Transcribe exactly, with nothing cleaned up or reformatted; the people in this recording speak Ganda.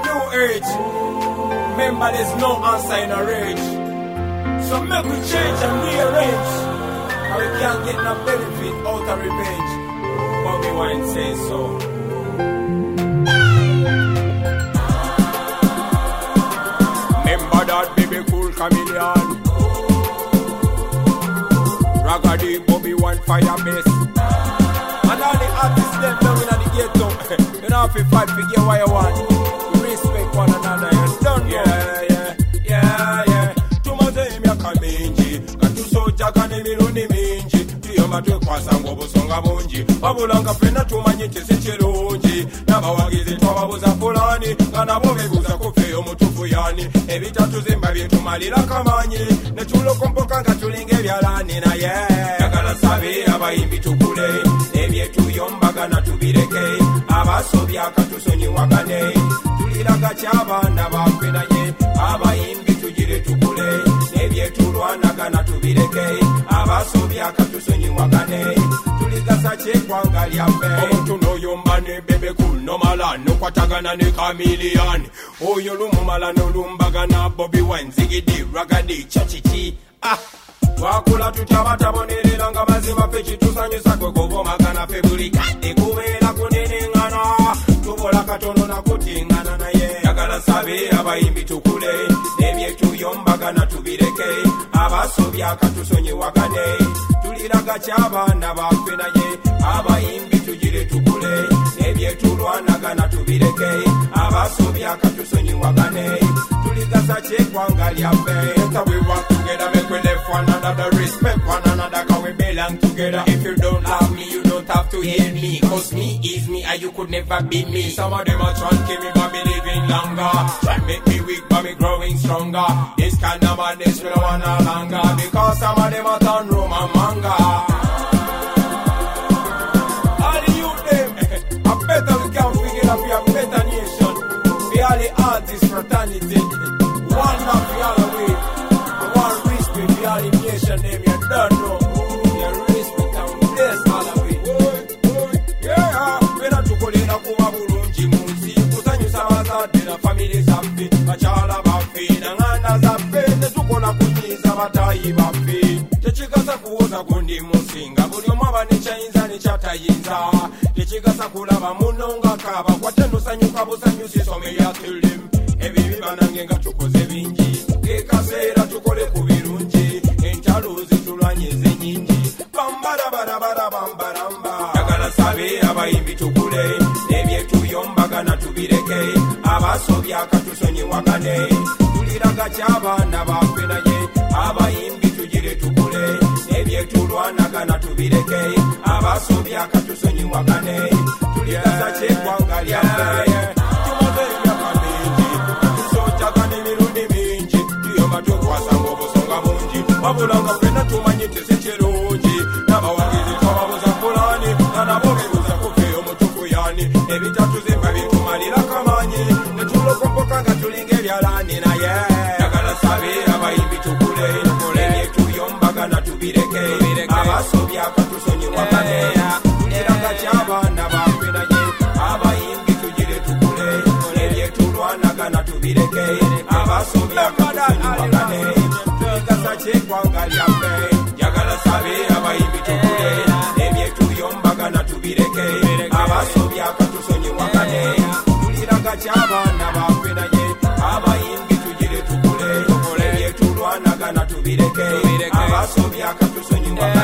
new age. Remember, there's no answer in a rage. So make we change and rearrange. And we can't get no benefit out of revenge. Bobby Wine says so. Remember that baby cool chameleon. Raggedy Bobby Wine fire base. And all the artists them down in the ghetto. You don't have to fight to get what you want. We respect one another. You don't know. Yeah, yeah, yeah, yeah. Tumaze imya kaminji. Katu soja kane mirundi minji. Tiyo matwe kwa sango busonga bunji. Wabulanga fena tumanyite sechirunji. Nabawagizi twababuza fulani. Kana bobebuza kufeyo mutufu yani. Ebitatu zimba byetumalira kamanyi. Netulo kompoka nga tulinge byalani na yeah. Yagala sabi abayimbi tukule. Ebyetu yombaga na tubireke. Abasobya katusonyi wakane. Tuliraga cyabana bafwe naye. Abayimbi tugire tukule. Ebyetu lwanaga na tubireke. Abasobya katusonyi wakane. Tuligasa chekwanga lyaffe. Omuntu noyombane bebe kuno mala. Nokwatagana ne chameleon. Oyo lumumala nolumbagana Bobby Wine zigidi ragadi chachichi. Ah. Wakula tutyabatabonelera nga mazima fe kitusanyusa kwe kuvomagana fe buli kadde kubeera kunenengana tubola katono nakutingana naye yagala sabe abayimbi tukule ebyetu yombagana tubireke abasobya katusonyi wakane tuliraga ky'abaana baffe naye abayimbi tugire tukule ebyetu lwanagana tubireke abasobya katusonyi wakane tuligasa kyeggwanga lyaffe we work together make we live one another respect one another cause we belong together if you don't love me you don't have to hate me cause me is me and you could never be me some of them are trying to kill me but me living longer try make me weak but me growing stronger this kind of madness we don't want no longer because some of them are turn Rome and manga all the youth them I better we can figure out we have better nation we are the artists fraternity one love we all away one respect we are the nation name you don't know you respect and bless all away yeah we not to call it a kuba bulungi munsi kusanyusa bazadde na family zaffe bakyala baffe nanganda zaffe netukola kunyiza batayi baffe tekigasa kuwoza gundi musinga buli omu aba nekyayinza nekyatayinza tekigasa kulaba muno nga kaaba kwate nosanyuka busanyusa esome lya tilim ebibi banange nga tukoze bingi ekaseera tukole ku birungi entalo zitulwanye ezenyingi bambarabarabarabambaramba yagala sabe abayimbi tukule ebyetu yombagana tubireke abasobya katusonyi wakane tuliraga ky'abaana baffe naye abayimbi tugire tukule ebyetu lwanagana tubireke abasobya katusonyi wakane tuligasa kyeggwanga lyaffe wabulanga fena tumanyite sekirungi nabawagizi twababuza fulani nanabobebuza kufeyo mutufu yani ebitatu zimba byetumalira kamanyi netulokompoka nga tulinga ebyalani naye yagala sabe abayimbi tukule ebyetu yombagana tubireke abasobya katusonyi wakane tuliraga ky'abaana baffe naye abayimbi tugire tukule ebyetu lwanagana tubireke abasobya katusonyi wakane chekwanga lyaffe yagala sabe abayimbi tukule ebyetu yombagana tubireke abasobya katusonyi wakane tuliraga ky'abaana baffe naye abayimbi tugire tukule ebyetu lwanagana tubireke abasobya katusonyi wakane